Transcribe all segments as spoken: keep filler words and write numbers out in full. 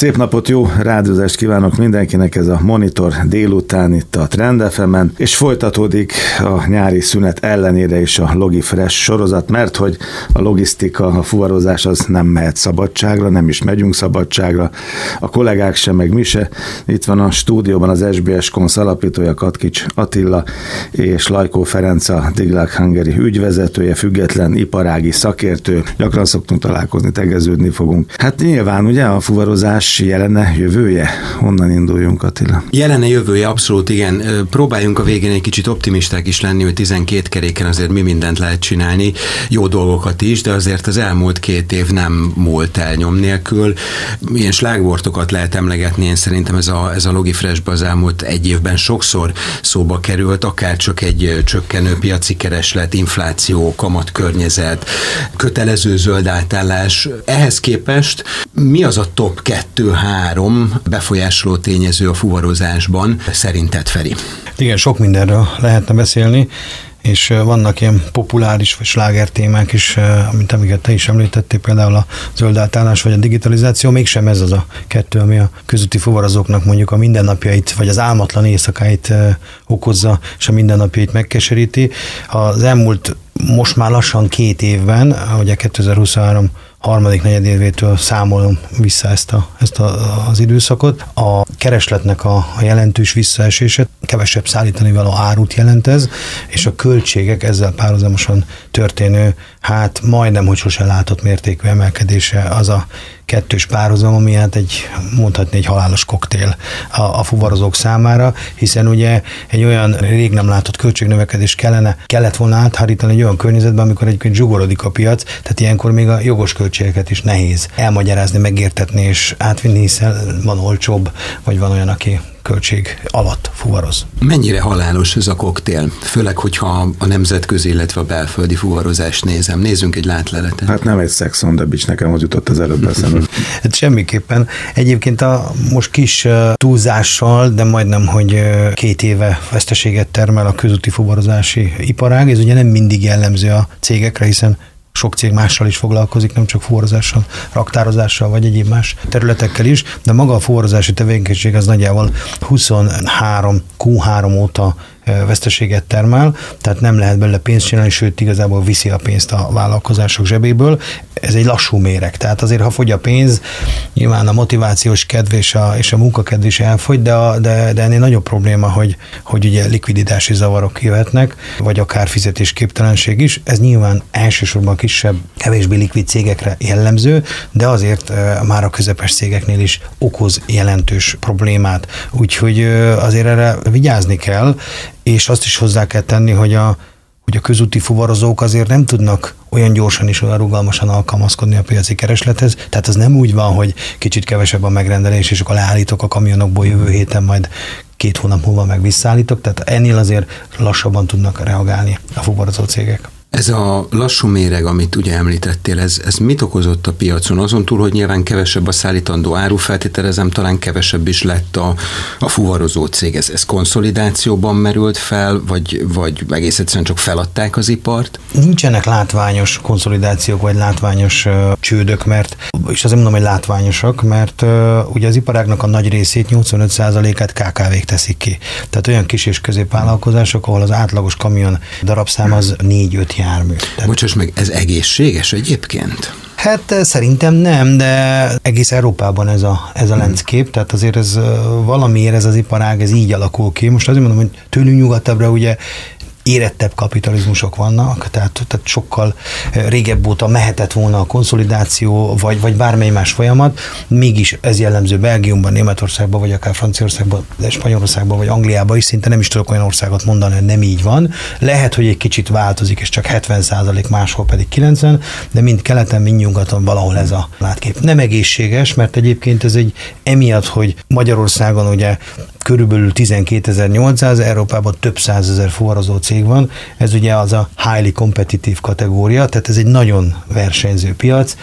Szép napot, jó rádiózást kívánok mindenkinek, ez a Monitor délután itt a Trend ef emen, és folytatódik a nyári szünet ellenére is a Logifresh sorozat, mert hogy a logisztika, a fuvarozás az nem mehet szabadságra, nem is megyünk szabadságra, a kollégák se, meg mi se. Itt van a stúdióban az es bé es Konsz alapítója Katkics Attila és Lajkó Ferenc, a Diglák Hungary ügyvezetője, független iparági szakértő. Gyakran szoktunk találkozni, tegeződni fogunk. Hát nyilván ugye a fuvarozás jelene, jövője? Honnan induljunk, Attila? Jelene, jövője, abszolút igen. Próbáljunk a végén egy kicsit optimisták is lenni, hogy tizenkét keréken azért mi mindent lehet csinálni, jó dolgokat is, de azért az elmúlt két év nem múlt el nyom nélkül. Ilyen slágvortokat lehet emlegetni, én szerintem ez a, ez a Logifreshbe az elmúlt egy évben sokszor szóba került, akár csak egy csökkenő piaci kereslet, infláció, kamatkörnyezet, kötelező zöld átállás. Ehhez képest mi az a top kettő-három befolyásoló tényező a fuvarozásban szerinted, Feri? Igen, sok mindenről lehetne beszélni, és vannak ilyen populáris vagy sláger témák is, mint amiket te is említettél, például a zöld átállás vagy a digitalizáció, mégsem ez az a kettő, ami a közúti fuvarozóknak mondjuk a mindennapjait, vagy az álmatlan éjszakáit okozza, és a mindennapjait megkeseríti. Az elmúlt most már lassan két évben, ugye kétezer-huszonhárom harmadik negyedévétől számolom vissza ezt, a, ezt a, az időszakot. A keresletnek a, a jelentős visszaesése, kevesebb szállítani való árut jelent ez, és a költségek ezzel párhuzamosan történő, hát majdnem, hogy sose látott mértékű emelkedése az a kettős párhuzam, ami hát egy, mondhatni egy halálos koktél a, a fuvarozók számára, hiszen ugye egy olyan rég nem látott költségnövekedés kellene, kellett volna áthárítani egy olyan környezetben, amikor egyébként zsugorodik a piac, tehát ilyenkor még a jogos költségeket is nehéz elmagyarázni, megértetni és átvinni, hiszen van olcsóbb, vagy van olyan, aki költség alatt fuvaroz. Mennyire halálos ez a koktél? Főleg, hogyha a nemzetközi, illetve a belföldi fuvarozást nézem. Nézzünk egy látleletet. Hát nem egy Sex on the Beach, nekem az jutott az előbb eszembe. Hát semmiképpen. Egyébként a most kis túlzással, de majdnem, hogy két éve veszteséget termel a közúti fuvarozási iparág. Ez ugye nem mindig jellemző a cégekre, hiszen sok cég mással is foglalkozik, nem csak fuvarozással, raktározással, vagy egyéb más területekkel is, de maga a fuvarozási tevékenység az nagyjából huszonhárom kú három óta veszteséget termel, tehát nem lehet belőle pénzt csinálni, sőt igazából viszi a pénzt a vállalkozások zsebéből. Ez egy lassú méreg, tehát azért, ha fogy a pénz, nyilván a motivációs kedv és a, és a munkakedv is elfogy, de, a, de, de ennél nagyobb probléma, hogy, hogy ugye likviditási zavarok jöhetnek, vagy akár fizetésképtelenség is. Ez nyilván elsősorban kisebb, kevésbé likvid cégekre jellemző, de azért már a közepes cégeknél is okoz jelentős problémát. Úgyhogy azért erre vigyázni kell, és azt is hozzá kell tenni, hogy a, hogy a közúti fuvarozók azért nem tudnak olyan gyorsan és olyan rugalmasan alkalmazkodni a piaci kereslethez. Tehát az nem úgy van, hogy kicsit kevesebb a megrendelés, és akkor leállítok a kamionokból jövő héten, majd két hónap múlva meg visszaállítok. Tehát ennél azért lassabban tudnak reagálni a fuvarozó cégek. Ez a lassú méreg, amit ugye említettél, ez, ez mit okozott a piacon? Azon túl, hogy nyilván kevesebb a szállítandó áru, feltételezem, talán kevesebb is lett a, a fuvarozó cég. Ez, ez konszolidációban merült fel, vagy, vagy egész egyszerűen csak feladták az ipart? Nincsenek látványos konszolidációk, vagy látványos uh, csődök, mert, és azért mondom, hogy látványosak, mert uh, ugye az iparágnak a nagy részét, nyolcvanöt százalékát ká ká vék teszik ki. Tehát olyan kis és középvállalkozások, ahol az átlagos kamion darabszám az négy-öt jármű. Tehát... Bocsáss meg, ez egészséges egyébként? Hát szerintem nem, de egész Európában ez a, ez a landscape, tehát azért ez valamiért ez az iparág, ez így alakul ki. Most azért mondom, hogy tőlünk nyugatabbra ugye érettebb kapitalizmusok vannak, tehát, tehát sokkal régebb óta mehetett volna a konszolidáció, vagy, vagy bármely más folyamat, mégis ez jellemző Belgiumban, Németországban, vagy akár Franciaországban, de Spanyolországban, vagy Angliában is, szinte nem is tudok olyan országot mondani, hogy nem így van. Lehet, hogy egy kicsit változik, és csak hetven százalék, máshol pedig kilencven, de mind keleten, mind nyugaton valahol ez a látkép. Nem egészséges, mert egyébként ez egy emiatt, hogy Magyarországon ugye körülbelül tizenkétezer-nyolcszáz, Európában több százezer fuvarozó cég van, ez ugye az a highly competitive kategória, tehát ez egy nagyon versenyző piac.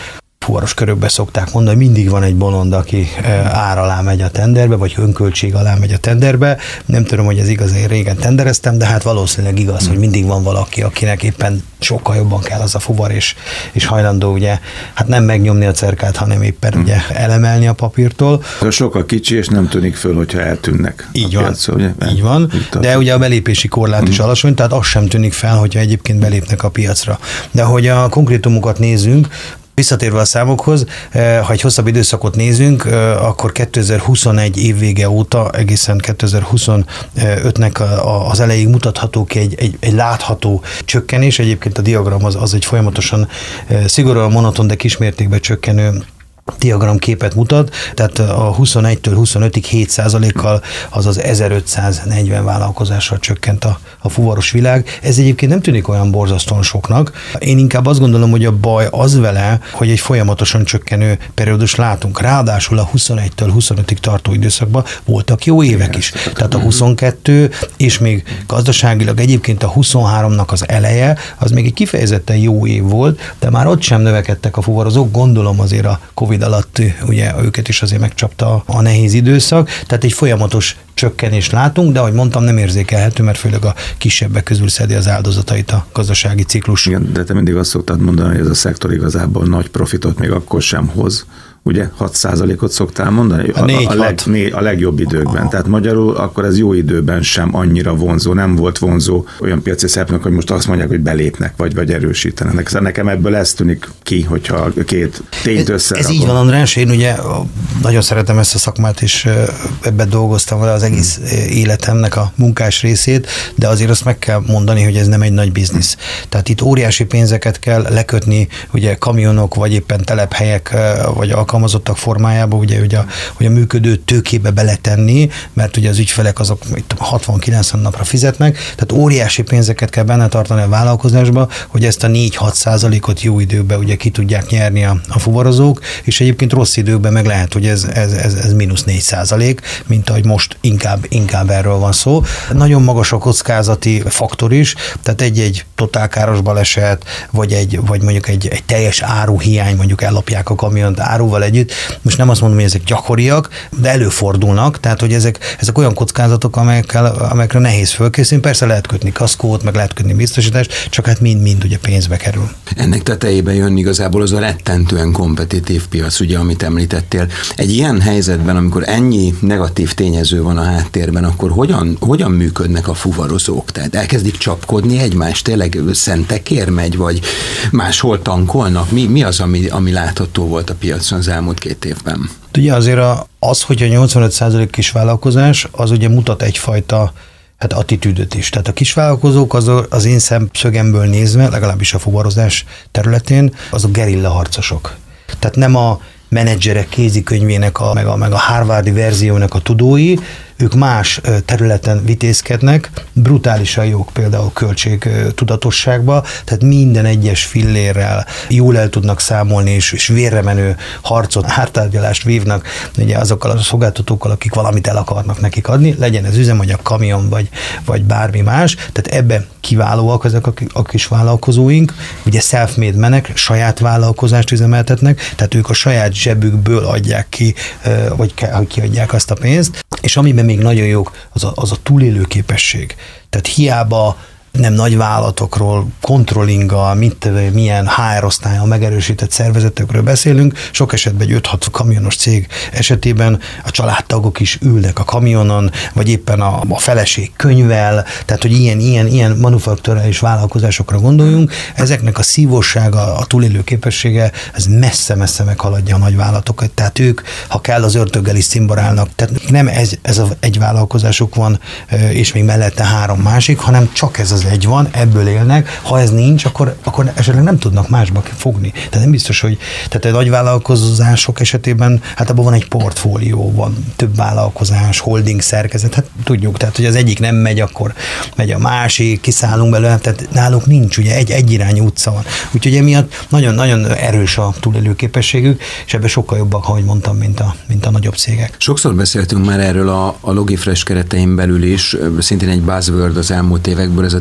fuvaros körökbe szokták mondani, hogy mindig van egy bolond, aki ár alá megy a tenderbe, vagy önköltség alá megy a tenderbe. Nem tudom, hogy ez igaz, én régen tendereztem, de hát valószínűleg igaz, hogy mindig van valaki, akinek éppen sokkal jobban kell az a fuvar, és, és hajlandó ugye, hát nem megnyomni a cerkát, hanem éppen hmm. ugye elemelni a papírtól. Sokkal kicsi, és nem tűnik föl, hogyha eltűnnek. Így van, piacon, ugye? így van, de ugye a belépési korlát hmm. is alacsony, tehát az sem tűnik fel, hogyha egyébként belépnek a piacra. De hogy a konkrétumokat nézzünk, visszatérve a számokhoz, ha egy hosszabb időszakot nézünk, akkor kétezer-huszonegy évvége óta egészen kétezer-huszonötnek az elejéig mutatható ki egy, egy, egy látható csökkenés. Egyébként a diagram az, az egy folyamatosan szigorúan monoton, de kismértékben csökkenő diagramképet mutat, tehát a huszonegytől huszonötig hét százalékkal, azaz ezerötszáznegyven vállalkozással csökkent a, a fuvaros világ. Ez egyébként nem tűnik olyan borzasztóan soknak. Én inkább azt gondolom, hogy a baj az vele, hogy egy folyamatosan csökkenő periódus látunk. Ráadásul a huszonegytől huszonötig tartó időszakban voltak jó évek is. Tehát a huszonkettő, és még gazdaságilag egyébként a huszonháromnak az eleje, az még egy kifejezetten jó év volt, de már ott sem növekedtek a fuvarozók, gondolom azért a Covid alatt ugye őket is azért megcsapta a nehéz időszak, tehát egy folyamatos csökkenést látunk, de ahogy mondtam, nem érzékelhető, mert főleg a kisebbek közül szedi az áldozatait a gazdasági ciklus. Igen, de te mindig azt szoktad mondani, hogy ez a szektor igazából nagy profitot még akkor sem hoz. Ugye hat százalékot szoktál mondani? A, négy, a, a, leg, né, a legjobb időkben. A, Tehát magyarul akkor ez jó időben sem annyira vonzó, nem volt vonzó olyan piaci szereplők, hogy most azt mondják, hogy belépnek, vagy, vagy erősítenek. Szóval nekem ebből ez tűnik ki, hogyha két tényt összerakom. Ez így van, András, én ugye nagyon szeretem ezt a szakmát, és ebben dolgoztam vele az egész hmm. életemnek a munkás részét, de azért azt meg kell mondani, hogy ez nem egy nagy biznisz. Tehát itt óriási pénzeket kell lekötni, ugye kamionok, vagy éppen telephelyek, vagy alkalmazottak formájába, ugye, ugye a, hogy a működő tőkébe beletenni, mert ugye az ügyfelek azok hatvan-kilencven napra fizetnek, tehát óriási pénzeket kell benne tartani a vállalkozásba, hogy ezt a négy-hat százalékot jó időben ugye ki tudják nyerni a, a fuvarozók, és egyébként rossz időben meg lehet, hogy ez, ez, ez, ez mínusz négy százalék, mint ahogy most inkább, inkább erről van szó. Nagyon magas a kockázati faktor is, tehát egy-egy totálkáros baleset, vagy, egy, vagy mondjuk egy, egy teljes áruhiány, mondjuk ellopják a kamiont áruval együtt. Most nem azt mondom, hogy ezek gyakoriak, de előfordulnak, tehát hogy ezek, ezek olyan kockázatok, amelyekkel, amelyekre nehéz fölkészülni. Persze lehet kötni kaszkót, meg lehet kötni biztosítást, csak hát mind-mind ugye pénzbe kerül. Ennek tetejében jön igazából az a rettentően kompetitív piac, ugye, amit említettél. Egy ilyen helyzetben, amikor ennyi negatív tényező van a háttérben, akkor hogyan, hogyan működnek a fuvarozók? Tehát elkezdik csapkodni egymást, tényleg szentekért megy, vagy máshol tankolnak? Mi, mi az, ami, ami látható volt a piacon az elmúlt két évben? Ugye azért az, hogy a nyolcvanöt százalék kisvállalkozás, az ugye mutat egyfajta hát attitűdöt is. Tehát a kisvállalkozók az, az én szemszögemből nézve, legalábbis a fuvarozás területén, azok gerilla harcosok. Tehát nem a menedzserek kézikönyvének, a, meg, a, meg a Harvardi verziónak a tudói, ők más területen vitézkednek, brutálisan jók például költségtudatosságba, tehát minden egyes fillérrel jól el tudnak számolni, és, és vérre menő harcot, hártárgyalást vívnak ugye azokkal a szolgáltatókkal, akik valamit el akarnak nekik adni, legyen ez üzemanyag, kamion, vagy, vagy bármi más, tehát ebben kiválóak ezek a, a kis vállalkozóink, ugye self-made menek, saját vállalkozást üzemeltetnek, tehát ők a saját zsebükből adják ki, vagy kiadják azt a pénzt, és amiben még nagyon jók, az a, az a túlélő képesség. Tehát hiába nem nagy vállalatokról, controllinggal, mit, milyen há er osztályon megerősített szervezetekről beszélünk, sok esetben egy öt-hat kamionos cég esetében a családtagok is ülnek a kamionon, vagy éppen a, a feleség könyvel, tehát hogy ilyen, ilyen, ilyen manufakturális vállalkozásokra gondoljunk, ezeknek a szívósága, a túlélő képessége, ez messze-messze meghaladja a nagy vállalatokat, tehát ők, ha kell, az ördöggel is cimborálnak, tehát nem ez, ez a, egy vállalkozásuk van, és még mellette három másik, hanem csak ez az egy van, ebből élnek, ha ez nincs, akkor, akkor esetleg nem tudnak másba fogni. Tehát nem biztos, hogy tehát a nagy vállalkozások esetében, hát abban van egy portfólió, van több vállalkozás, holding szerkezet, hát tudjuk, tehát hogy az egyik nem megy, akkor megy a másik, kiszállunk belőle, tehát náluk nincs, ugye egy egyirányú utca van. Úgyhogy emiatt nagyon-nagyon erős a túlélő képességük, és ebben sokkal jobbak, ahogy mondtam, mint a, mint a nagyobb cégek. Sokszor beszéltünk már erről a, a Logifresh keretein belül is, szintén egy buzzword az elmúlt évekből, ez a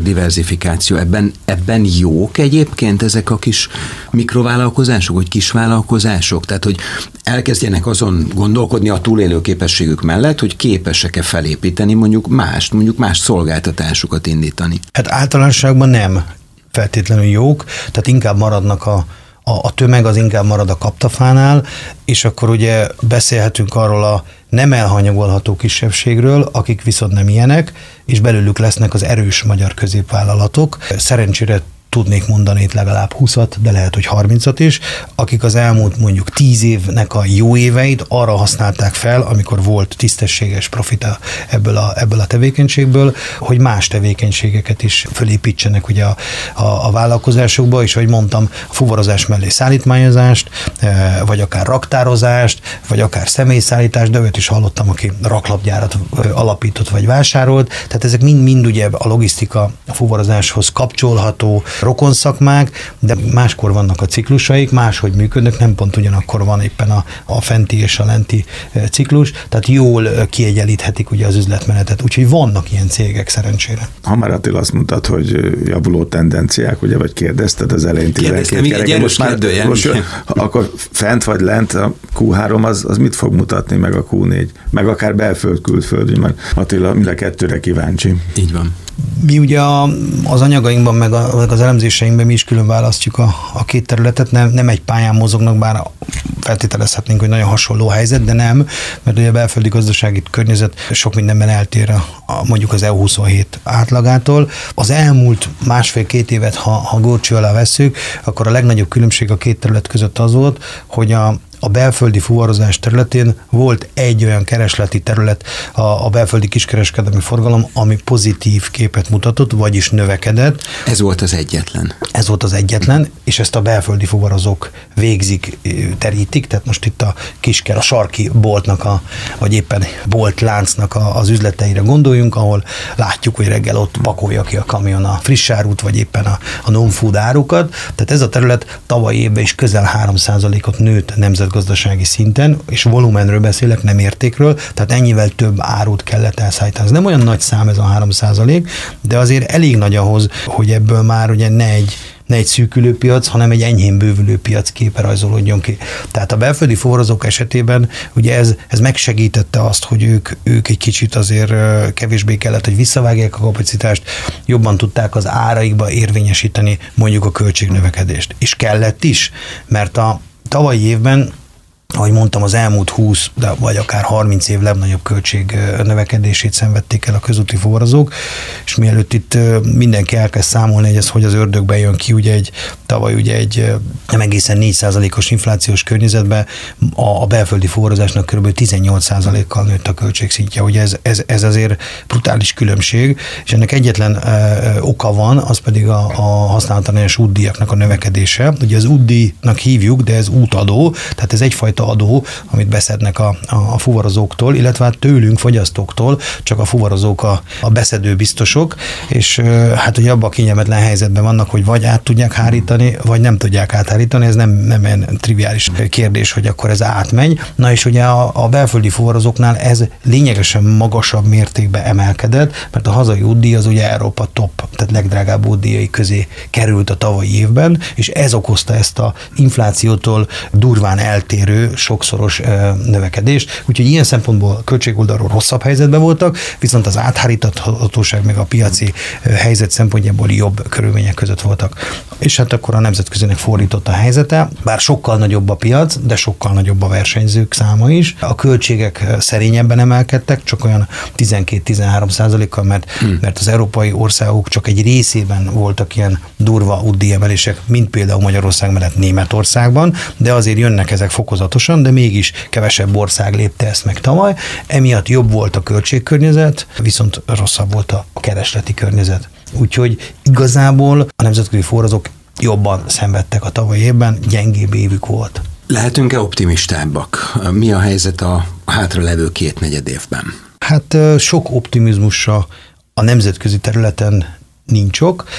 diversifikáció, ebben, ebben jók egyébként ezek a kis mikrovállalkozások, vagy kisvállalkozások? Tehát, hogy elkezdjenek azon gondolkodni a túlélő képességük mellett, hogy képesek-e felépíteni mondjuk mást, mondjuk más szolgáltatásokat indítani. Hát általánosságban nem feltétlenül jók, tehát inkább maradnak a A, a tömeg az inkább marad a kaptafánál, és akkor ugye beszélhetünk arról a nem elhanyagolható kisebbségről, akik viszont nem ilyenek, és belőlük lesznek az erős magyar középvállalatok. Szerencsére tudnék mondani itt legalább húszat, de lehet, hogy harmincat is, akik az elmúlt mondjuk tíz évnek a jó éveit arra használták fel, amikor volt tisztességes profita ebből a, ebből a tevékenységből, hogy más tevékenységeket is fölépítsenek ugye a, a, a vállalkozásokba, és ahogy mondtam, a fuvarozás mellé szállítmányozást, vagy akár raktározást, vagy akár személyszállítást, de őt is hallottam, aki raklapgyárat alapított vagy vásárolt, tehát ezek mind-mind ugye a logisztika, a fuvarozáshoz kapcsolható rokonszakmák, de máskor vannak a ciklusaik, máshogy működnek, nem pont ugyanakkor van éppen a, a fenti és a lenti ciklus, tehát jól kiegyenlíthetik ugye az üzletmenetet, úgyhogy vannak ilyen cégek szerencsére. Ha már Attila azt mondtad, hogy javuló tendenciák, ugye, vagy kérdezted az elején tizenkét kereken, most már most, akkor fent vagy lent a kú három az, az mit fog mutatni, meg a kú négy, meg akár belföld, külföld, mert Attila mind a kettőre kíváncsi. Így van. Mi ugye az anyagainkban, meg az elemzéseinkben mi is külön választjuk a, a két területet, nem, nem egy pályán mozognak, bár feltételezhetnénk, hogy nagyon hasonló helyzet, de nem, mert ugye a belföldi gazdasági környezet sok mindenben eltér a, a, mondjuk az E U huszonhét átlagától. Az elmúlt másfél-két évet, ha, ha górcső alá vesszük, akkor a legnagyobb különbség a két terület között az volt, hogy a A belföldi fuvarozás területén volt egy olyan keresleti terület, a, a belföldi kiskereskedelmi forgalom, ami pozitív képet mutatott, vagyis növekedett. Ez volt az egyetlen. Ez volt az egyetlen, és ezt a belföldi fuvarozók végzik, terítik, tehát most itt a kisker, a sarki boltnak, a, vagy éppen boltláncnak a, az üzleteire gondoljunk, ahol látjuk, hogy reggel ott pakolja ki a kamion a friss árut, vagy éppen a, a non-food árukat. Tehát ez a terület tavaly évben is közel három százalékot nőtt nemzetgazdasági szinten, és volumenről beszélek, nem értékről, tehát ennyivel több árut kellett elszállítani. Ez nem olyan nagy szám ez a három százalék, de azért elég nagy ahhoz, hogy ebből már ugye ne egy ne egy szűkülő piac, hanem egy enyhén bővülő piac képe rajzolódjon ki. Tehát a belföldi fuvarozók esetében ugye ez, ez megsegítette azt, hogy ők, ők egy kicsit azért kevésbé kellett, hogy visszavágják a kapacitást, jobban tudták az áraikba érvényesíteni mondjuk a költségnövekedést. És kellett is, mert a tavalyi évben, ahogy mondtam, az elmúlt húsz, de vagy akár harminc év legnagyobb költség növekedését szenvedték el a közúti fuvarozók, és mielőtt itt mindenki elkezd számolni, hogy ez hogy az ördögben jön ki, ugye egy, tavaly ugye egy nem egészen négy százalékos inflációs környezetben a, a belföldi fuvarozásnak kb. tizennyolc százalékkal nőtt a költségszintje. Ugye ez, ez, ez azért brutális különbség, és ennek egyetlen e, oka van, az pedig a, a használatlananyagos útdíjaknak a növekedése. Ugye az útdíjnak hívjuk, de ez útadó, tehát ez egyfajta adó, amit beszednek a, a, a fuvarozóktól, illetve hát tőlünk, fogyasztóktól, csak a fuvarozók a, a beszedő biztosok, és hát ugye abban a kényelmetlen helyzetben vannak, hogy vagy át tudják hárítani, vagy nem tudják áthárítani, ez nem, nem ilyen triviális kérdés, hogy akkor ez átmegy. Na és ugye a, a belföldi fuvarozóknál ez lényegesen magasabb mértékben emelkedett, mert a hazai útdíj az ugye Európa top, tehát legdrágább útdíjai közé került a tavalyi évben, és ez okozta ezt a inflációtól durván eltérő sokszoros növekedést, úgyhogy ilyen szempontból költségoldalról rosszabb helyzetben voltak, viszont az átháríthatóság meg a piaci helyzet szempontjából jobb körülmények között voltak. És hát akkor a nemzetközinek fordított a helyzete, bár sokkal nagyobb a piac, de sokkal nagyobb a versenyzők száma is. A költségek szerényebben emelkedtek, csak olyan tizenkét-tizenhárom százalékkal, mert, hmm. mert az európai országok csak egy részében voltak ilyen durva útdíjemelések, mint például Magyarország mellett Németországban, de azért jönnek ezek fokozatosan, de mégis kevesebb ország lépte ezt meg tavaly. Emiatt jobb volt a költségkörnyezet, viszont rosszabb volt a keresleti környezet. Úgyhogy igazából a nemzetközi fuvarozók jobban szenvedtek a tavalyi évben, gyengébb évük volt. Lehetünk-e optimistábbak? Mi a helyzet a hátralevő két negyed évben? Hát sok optimizmusra a nemzetközi területen nincs ok.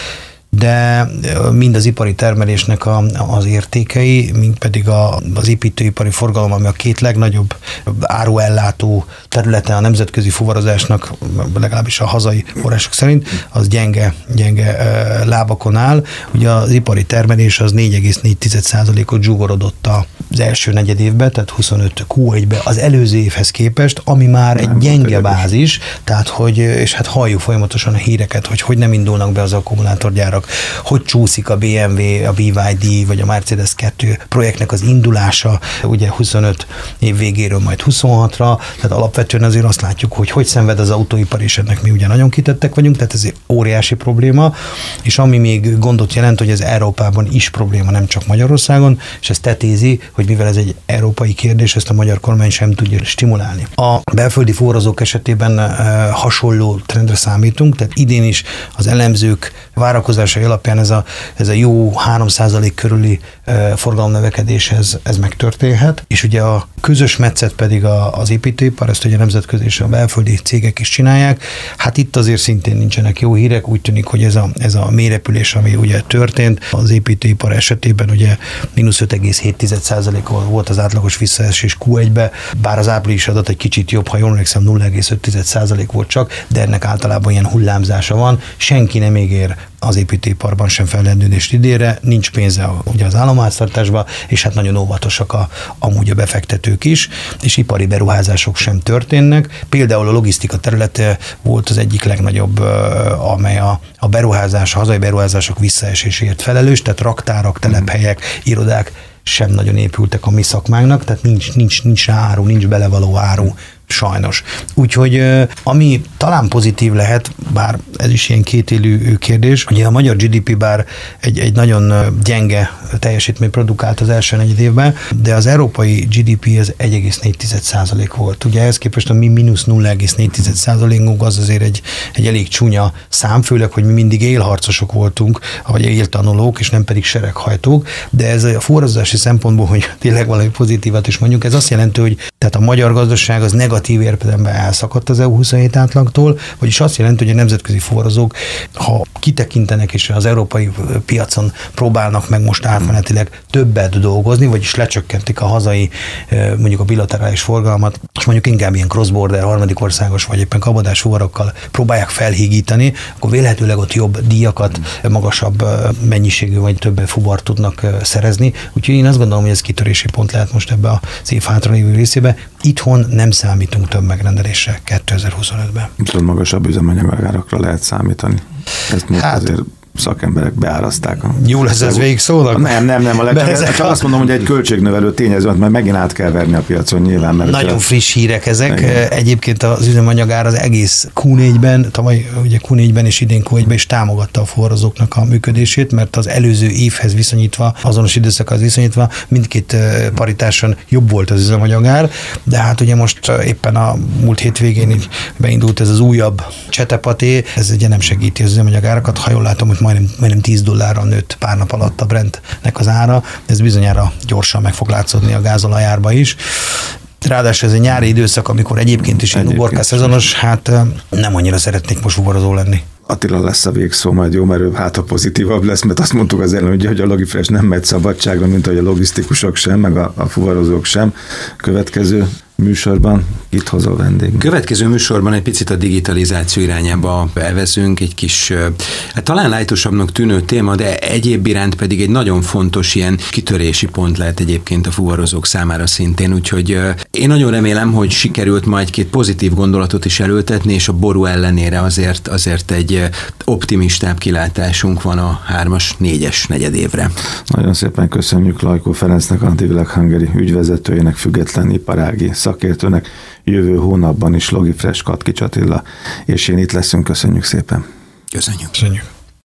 de mind az ipari termelésnek a, az értékei, mind pedig a, az építőipari forgalom, ami a két legnagyobb áruellátó területe a nemzetközi fuvarozásnak, legalábbis a hazai források szerint, az gyenge, gyenge lábakon áll. Ugye az ipari termelés az négy egész négy százalékot zsugorodott az első negyed évben, tehát huszonöt kú egyben az előző évhez képest, ami már egy gyenge bázis, tehát hogy, és hát halljuk folyamatosan a híreket, hogy hogy nem indulnak be az akkumulátorgyárak, hogy csúszik a bé em vé, a bé vé dé vagy a Mercedes kettő projektnek az indulása, ugye huszonöt év végéről majd huszonhatra, tehát alapvetően azért azt látjuk, hogy hogy szenved az autóipar, és ennek mi ugye nagyon kitettek vagyunk, tehát ez egy óriási probléma, és ami még gondot jelent, hogy ez Európában is probléma, nem csak Magyarországon, és ez tetézi, hogy mivel ez egy európai kérdés, ezt a magyar kormány sem tudja stimulálni. A belföldi forrozók esetében e, hasonló trendre számítunk, tehát idén is az elemzők várakozásai alapján ez a, ez a jó három százalék körüli e, forgalomnövekedés ez, ez megtörténhet, és ugye a közös metszet pedig a, az építőipar, ezt ugye nemzetközi és a belföldi cégek is csinálják. Hát itt azért szintén nincsenek jó hírek, úgy tűnik, hogy ez a, ez a mélyrepülés, ami ugye történt, az építőipar esetében ugye mínusz öt egész hét százalék volt az átlagos visszaesés kú egybe, bár az április adat egy kicsit jobb, ha jól emlékszem, nulla egész öt százalék volt csak, de ennek általában ilyen hullámzása van. Senki nem ígér az építőiparban sem fellendülést idénre, nincs pénze ugye az államháztartásba, és hát nagyon óvatosak a, amúgy a befektetők is, és ipari beruházások sem történnek. Például a logisztika területe volt az egyik legnagyobb, amely a, a beruházás, a hazai beruházások visszaeséséért felelős, tehát raktárak, telephelyek, irodák sem nagyon épültek a mi szakmánknak, tehát nincs, nincs, nincs rá áru, nincs belevaló áru, sajnos. Úgyhogy ami talán pozitív lehet, bár ez is ilyen kétélű kérdés, ugye a magyar gé dé pé bár egy, egy nagyon gyenge teljesítmény produkált az első negyed évben, de az európai gé dé pé az egy egész négy százalék volt. Ugye ehhez képest a mi mínusz nulla egész négy százalékunk az azért egy, egy elég csúnya szám, főleg, hogy mi mindig élharcosok voltunk, vagy éltanulók, és nem pedig sereghajtók, de ez a forrazási szempontból, hogy tényleg valami pozitívat is mondjuk, ez azt jelenti, hogy tehát a magyar gazdaság az negatív értelemben elszakadt az é u huszonhét átlagtól, vagyis azt jelenti, hogy a nemzetközi forrazók, ha kitekintenek és az európai piacon próbálnak meg most átmenetileg többet dolgozni, vagyis lecsökkentik a hazai, mondjuk a bilaterális forgalmat, és mondjuk inkább ilyen cross-border, harmadik országos vagy éppen kabadás fuvarokkal próbálják felhígítani, akkor vélhetőleg ott jobb díjakat, magasabb mennyiségű vagy több fuvart tudnak szerezni. Úgyhogy én azt gondolom, hogy ez kitörési pont lehet most ebbe az év hátralévő részébe. Itthon nem számítunk több megrendelésre kétezer-huszonötben. Tudom, magasabb üzemanyagárakra lehet számítani. Ezt most hát, azért szakemberek beáraszták. Jó lesz ez végig szólnak? Nem, nem, nem. A legtöbb, csak azt mondom, hogy egy költségnövelő tényező, mert megint át kell verni a piacon nyilván. Mert nagyon a... friss hírek ezek. Igen. Egyébként az üzemanyagár az egész kú négyben, tavaly ugye kú négyben és idén kú egyben is támogatta a forrazóknak a működését, mert az előző évhez viszonyítva, azonos időszakhoz viszonyítva mindkét paritáson jobb volt az üzemanyagár, de hát ugye most éppen a múlt hétvégén így beindult ez az újabb csetepaté, ez ugye nem segíti az üzemanyagárakat, ha jól látom, hogy majdnem, majdnem tíz dollárra nőtt pár nap alatt a Brentnek az ára, ez bizonyára gyorsan meg fog látszódni a gázolajárba is. Ráadásul ez egy nyári időszak, amikor egyébként is egy uborka szezonos, hát nem annyira szeretnék most fuvarozó lenni. Attila lesz a végszó, majd jó, mert ő hát a pozitívabb lesz, mert azt mondtuk az előbb, hogy a Logifresh nem megy szabadságra, mint ahogy a logisztikusok sem, meg a, a fuvarozók sem. Következő műsorban itt hozol vendég. Következő műsorban egy picit a digitalizáció irányába elveszünk, egy kis, hát talán lájtosabbnak tűnő téma, de egyéb iránt pedig egy nagyon fontos ilyen kitörési pont lehet egyébként a fuvarozók számára szintén, úgyhogy én nagyon remélem, hogy sikerült ma egy-két pozitív gondolatot is elültetni, és a ború ellenére azért, azért egy optimistább kilátásunk van a hármas, négyes negyedévre. Nagyon szépen köszönjük Lajkó Ferencnek, a Antivileg Hungary ügyvezetőjének, független iparági szakértőnek. Jövő hónapban is Logifresh, Katkics Attila, és én itt leszünk. Köszönjük szépen. Köszönjük. Köszönjük.